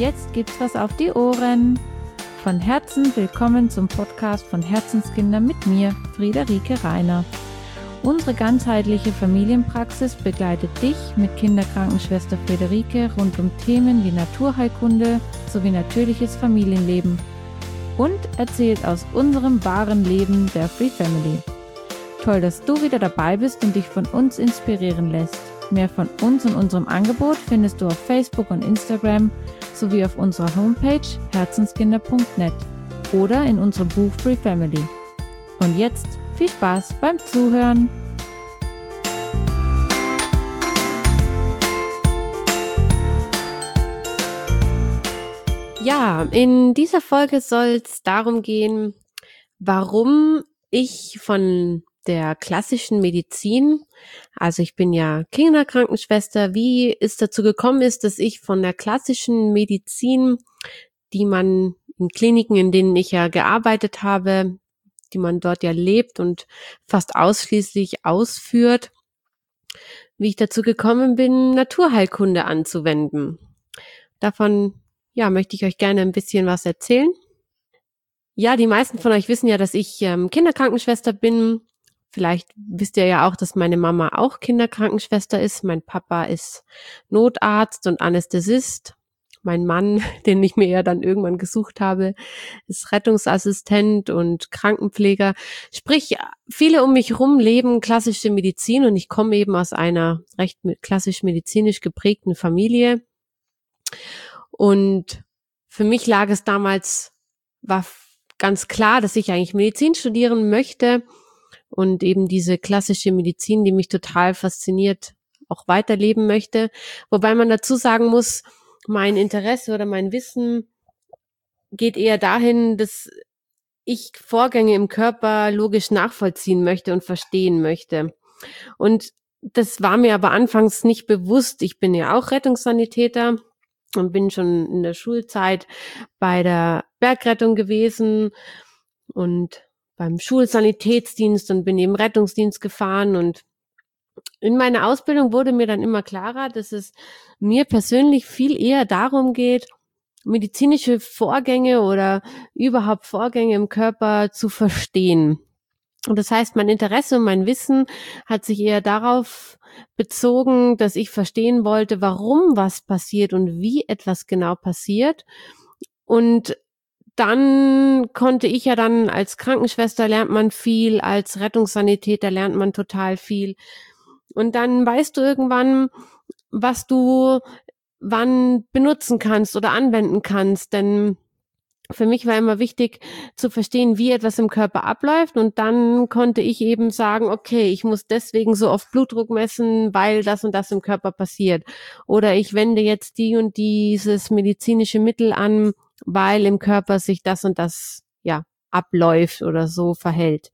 jetzt gibt's was auf die Ohren. Von Herzen willkommen zum Podcast von Herzenskinder mit mir, Friederike Reiner. Unsere ganzheitliche Familienpraxis begleitet dich mit Kinderkrankenschwester Friederike rund um Themen wie Naturheilkunde sowie natürliches Familienleben und erzählt aus unserem wahren Leben der Free Family. Toll, dass du wieder dabei bist und dich von uns inspirieren lässt. Mehr von uns und unserem Angebot findest du auf Facebook und Instagram sowie auf unserer Homepage herzenskinder.net oder in unserem Buch Free Family. Und jetzt viel Spaß beim Zuhören! Ja, in dieser Folge soll es darum gehen, warum ich von der klassischen Medizin, also ich bin ja Kinderkrankenschwester, wie es dazu gekommen ist, dass ich von der klassischen Medizin, die man in Kliniken, in denen ich ja gearbeitet habe, die man dort ja lebt und fast ausschließlich ausführt, wie ich dazu gekommen bin, Naturheilkunde anzuwenden. Davon möchte ich euch gerne ein bisschen was erzählen. Ja, die meisten von euch wissen ja, dass ich Kinderkrankenschwester bin. Vielleicht wisst ihr ja auch, dass meine Mama auch Kinderkrankenschwester ist. Mein Papa ist Notarzt und Anästhesist. Mein Mann, den ich mir ja dann irgendwann gesucht habe, ist Rettungsassistent und Krankenpfleger. Sprich, viele um mich herum leben klassische Medizin und ich komme eben aus einer recht klassisch medizinisch geprägten Familie. Und für mich lag es damals, war ganz klar, dass ich eigentlich Medizin studieren möchte und eben diese klassische Medizin, die mich total fasziniert, auch weiterleben möchte. Wobei man dazu sagen muss, mein Interesse oder mein Wissen geht eher dahin, dass ich Vorgänge im Körper logisch nachvollziehen möchte und verstehen möchte. Und das war mir aber anfangs nicht bewusst. Ich bin ja auch Rettungssanitäter und bin schon in der Schulzeit bei der Bergrettung gewesen und beim Schulsanitätsdienst und bin eben Rettungsdienst gefahren. Und in meiner Ausbildung wurde mir dann immer klarer, dass es mir persönlich viel eher darum geht, medizinische Vorgänge oder überhaupt Vorgänge im Körper zu verstehen. Und das heißt, mein Interesse und mein Wissen hat sich eher darauf bezogen, dass ich verstehen wollte, warum was passiert und wie etwas genau passiert. Und dann konnte ich ja dann als Krankenschwester lernt man viel, als Rettungssanitäter lernt man total viel. Und dann weißt du irgendwann, was du wann benutzen kannst oder anwenden kannst, denn für mich war immer wichtig zu verstehen, wie etwas im Körper abläuft und dann konnte ich eben sagen, okay, ich muss deswegen so oft Blutdruck messen, weil das und das im Körper passiert. Oder ich wende jetzt die und dieses medizinische Mittel an, weil im Körper sich das und das abläuft oder so verhält.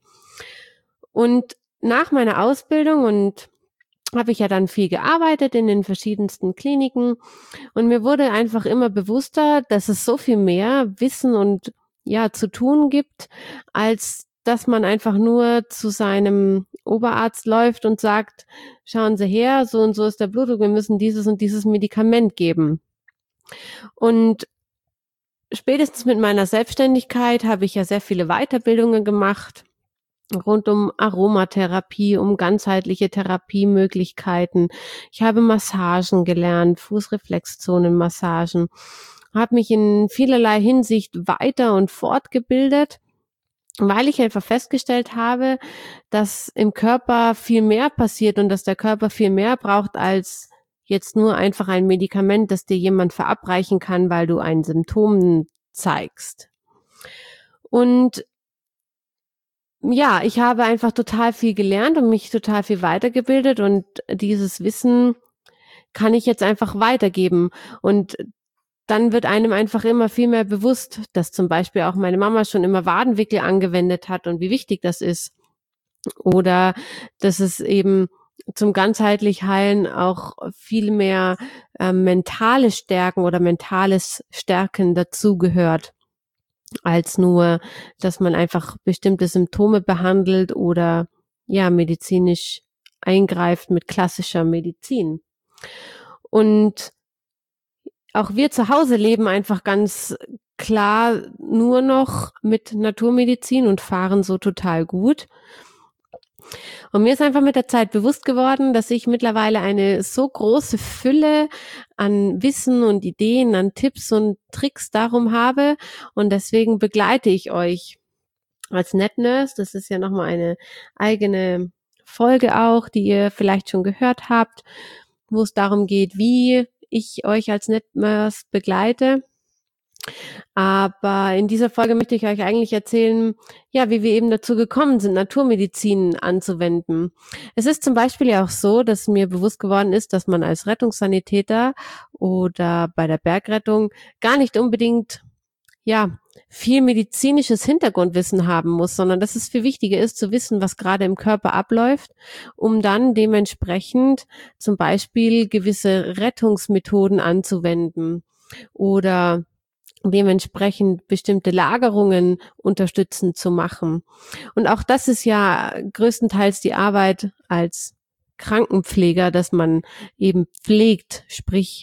Und nach meiner Ausbildung habe ich ja dann viel gearbeitet in den verschiedensten Kliniken und mir wurde einfach immer bewusster, dass es so viel mehr Wissen und zu tun gibt, als dass man einfach nur zu seinem Oberarzt läuft und sagt, schauen Sie her, so und so ist der Blutdruck, wir müssen dieses und dieses Medikament geben. Und spätestens mit meiner Selbstständigkeit habe ich ja sehr viele Weiterbildungen gemacht, rund um Aromatherapie, um ganzheitliche Therapiemöglichkeiten. Ich habe Massagen gelernt, Fußreflexzonenmassagen, habe mich in vielerlei Hinsicht weiter und fortgebildet, weil ich einfach festgestellt habe, dass im Körper viel mehr passiert und dass der Körper viel mehr braucht als jetzt nur einfach ein Medikament, das dir jemand verabreichen kann, weil du ein Symptom zeigst. Und ich habe einfach total viel gelernt und mich total viel weitergebildet und dieses Wissen kann ich jetzt einfach weitergeben. Und dann wird einem einfach immer viel mehr bewusst, dass zum Beispiel auch meine Mama schon immer Wadenwickel angewendet hat und wie wichtig das ist. Oder dass es eben zum ganzheitlich Heilen auch viel mehr mentale Stärken oder mentales Stärken dazugehört, als nur, dass man einfach bestimmte Symptome behandelt oder medizinisch eingreift mit klassischer Medizin. Und auch wir zu Hause leben einfach ganz klar nur noch mit Naturmedizin und fahren so total gut. Und mir ist einfach mit der Zeit bewusst geworden, dass ich mittlerweile eine so große Fülle an Wissen und Ideen, an Tipps und Tricks darum habe. Und deswegen begleite ich euch als NetNurse. Das ist ja nochmal eine eigene Folge auch, die ihr vielleicht schon gehört habt, wo es darum geht, wie ich euch als NetNurse begleite. Aber in dieser Folge möchte ich euch eigentlich erzählen, ja, wie wir eben dazu gekommen sind, Naturmedizin anzuwenden. Es ist zum Beispiel ja auch so, dass mir bewusst geworden ist, dass man als Rettungssanitäter oder bei der Bergrettung gar nicht unbedingt, ja, viel medizinisches Hintergrundwissen haben muss, sondern dass es viel wichtiger ist, zu wissen, was gerade im Körper abläuft, um dann dementsprechend zum Beispiel gewisse Rettungsmethoden anzuwenden oder dementsprechend bestimmte Lagerungen unterstützend zu machen. Und auch das ist ja größtenteils die Arbeit als Krankenpfleger, dass man eben pflegt, sprich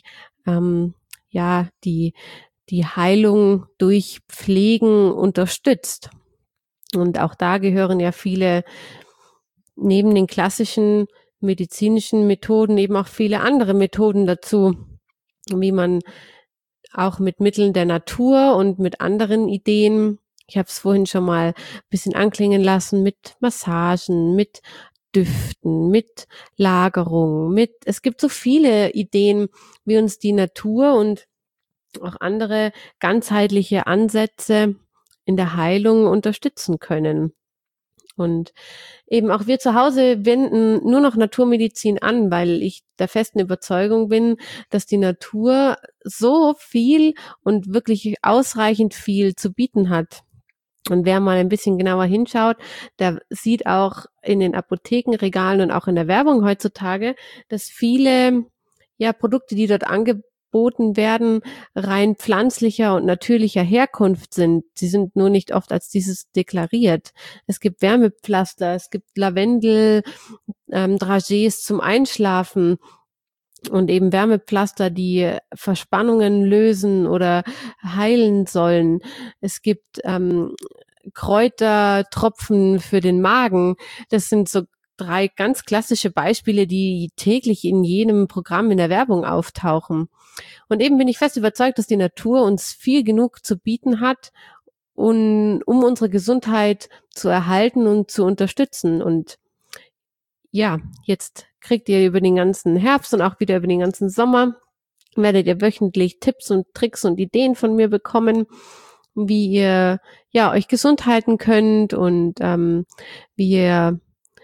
ja die Heilung durch Pflegen unterstützt. Und auch da gehören ja viele neben den klassischen medizinischen Methoden eben auch viele andere Methoden dazu, wie man auch mit Mitteln der Natur und mit anderen Ideen, ich habe es vorhin schon mal ein bisschen anklingen lassen, mit Massagen, mit Düften, mit Lagerung, es gibt so viele Ideen, wie uns die Natur und auch andere ganzheitliche Ansätze in der Heilung unterstützen können. Und eben auch wir zu Hause wenden nur noch Naturmedizin an, weil ich der festen Überzeugung bin, dass die Natur so viel und wirklich ausreichend viel zu bieten hat. Und wer mal ein bisschen genauer hinschaut, der sieht auch in den Apothekenregalen und auch in der Werbung heutzutage, dass viele Produkte, die dort angeboten werden, rein pflanzlicher und natürlicher Herkunft sind. Sie sind nur nicht oft als dieses deklariert. Es gibt Wärmepflaster, es gibt Lavendel, Dragés zum Einschlafen und eben Wärmepflaster, die Verspannungen lösen oder heilen sollen. Es gibt Kräutertropfen für den Magen. Das sind so 3 ganz klassische Beispiele, die täglich in jedem Programm in der Werbung auftauchen. Und eben bin ich fest überzeugt, dass die Natur uns viel genug zu bieten hat, um unsere Gesundheit zu erhalten und zu unterstützen. Und ja, jetzt kriegt ihr über den ganzen Herbst und auch wieder über den ganzen Sommer, werdet ihr wöchentlich Tipps und Tricks und Ideen von mir bekommen, wie ihr euch gesund halten könnt und wie ihr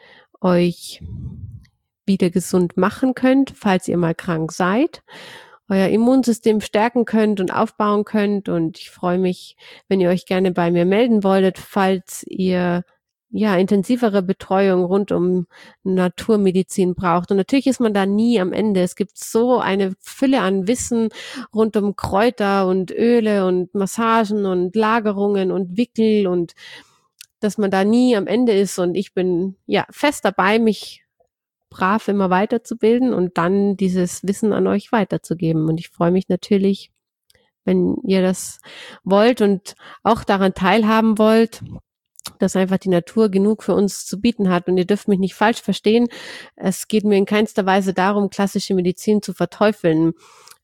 euch wieder gesund machen könnt, falls ihr mal krank seid, euer Immunsystem stärken könnt und aufbauen könnt. Und ich freue mich, wenn ihr euch gerne bei mir melden wolltet, falls ihr intensivere Betreuung rund um Naturmedizin braucht. Und natürlich ist man da nie am Ende. Es gibt so eine Fülle an Wissen rund um Kräuter und Öle und Massagen und Lagerungen und Wickel und dass man da nie am Ende ist. Und ich bin fest dabei, mich brav immer weiterzubilden und dann dieses Wissen an euch weiterzugeben. Und ich freue mich natürlich, wenn ihr das wollt und auch daran teilhaben wollt, dass einfach die Natur genug für uns zu bieten hat. Und ihr dürft mich nicht falsch verstehen. Es geht mir in keinster Weise darum, klassische Medizin zu verteufeln.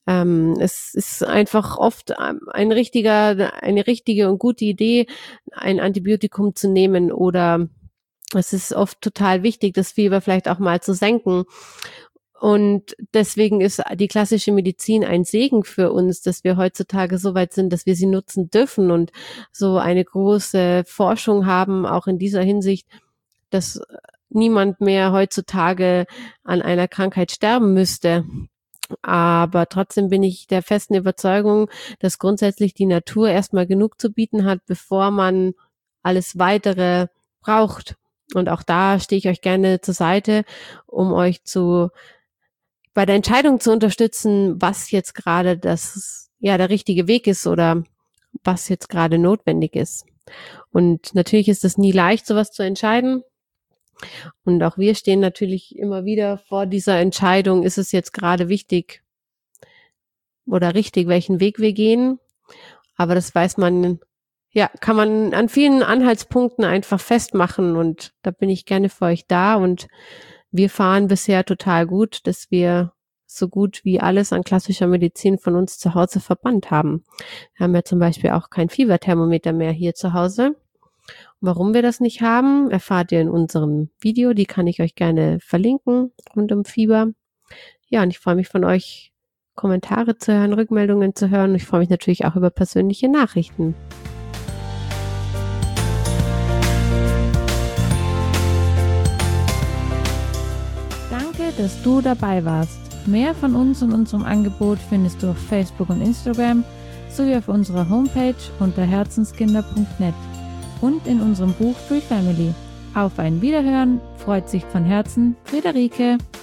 Es ist einfach oft eine richtige und gute Idee, ein Antibiotikum zu nehmen, oder es ist oft total wichtig, das Fieber vielleicht auch mal zu senken. Und deswegen ist die klassische Medizin ein Segen für uns, dass wir heutzutage so weit sind, dass wir sie nutzen dürfen und so eine große Forschung haben, auch in dieser Hinsicht, dass niemand mehr heutzutage an einer Krankheit sterben müsste. Aber trotzdem bin ich der festen Überzeugung, dass grundsätzlich die Natur erstmal genug zu bieten hat, bevor man alles Weitere braucht. Und auch da stehe ich euch gerne zur Seite, um euch bei der Entscheidung zu unterstützen, was jetzt gerade der richtige Weg ist oder was jetzt gerade notwendig ist. Und natürlich ist es nie leicht, sowas zu entscheiden. Und auch wir stehen natürlich immer wieder vor dieser Entscheidung, ist es jetzt gerade wichtig, oder richtig, welchen Weg wir gehen. Aber das weiß man, ja, kann man an vielen Anhaltspunkten einfach festmachen und da bin ich gerne für euch da und wir fahren bisher total gut, dass wir so gut wie alles an klassischer Medizin von uns zu Hause verbannt haben. Wir haben ja zum Beispiel auch kein Fieberthermometer mehr hier zu Hause. Warum wir das nicht haben, erfahrt ihr in unserem Video. Die kann ich euch gerne verlinken rund um Fieber. Ja, und ich freue mich von euch, Kommentare zu hören, Rückmeldungen zu hören. Ich freue mich natürlich auch über persönliche Nachrichten. Danke, dass du dabei warst. Mehr von uns und unserem Angebot findest du auf Facebook und Instagram sowie auf unserer Homepage unter herzenskinder.net und in unserem Buch Free Family. Auf ein Wiederhören, freut sich von Herzen Friederike.